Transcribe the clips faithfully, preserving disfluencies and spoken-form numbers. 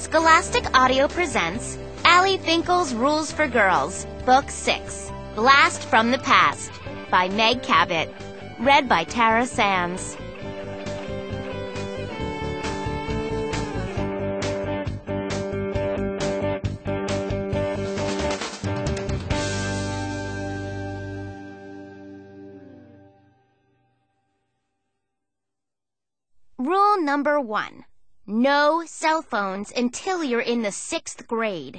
Scholastic Audio presents Allie Finkel's Rules for Girls, Book six, Blast from the Past, by Meg Cabot. Read by Tara Sands. Rule number one. No cell phones until you're in the sixth grade.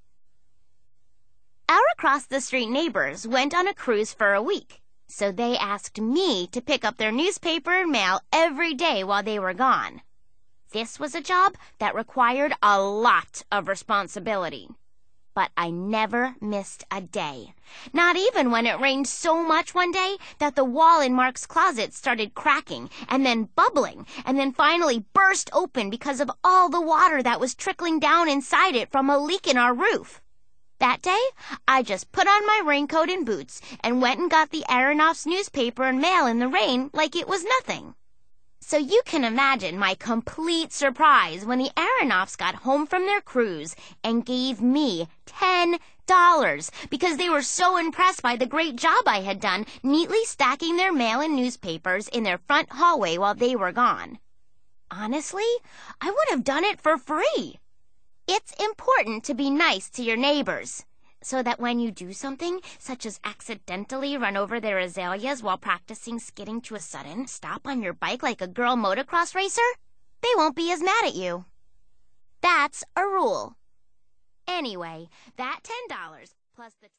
Our across-the-street neighbors went on a cruise for a week, so they asked me to pick up their newspaper and mail every day while they were gone. This was a job that required a lot of responsibility. But I never missed a day. Not even when it rained so much one day that the wall in Mark's closet started cracking and then bubbling and then finally burst open because of all the water that was trickling down inside it from a leak in our roof. That day, I just put on my raincoat and boots and went and got the Aronoff's newspaper and mail in the rain like it was nothing. So you can imagine my complete surprise when the Aronoffs got home from their cruise and gave me ten dollars because they were so impressed by the great job I had done neatly stacking their mail and newspapers in their front hallway while they were gone. Honestly, I would have done it for free. It's important to be nice to your neighbors, so that when you do something, such as accidentally run over their azaleas while practicing skidding to a sudden stop on your bike like a girl motocross racer, they won't be as mad at you. That's a rule. Anyway, that ten dollars plus the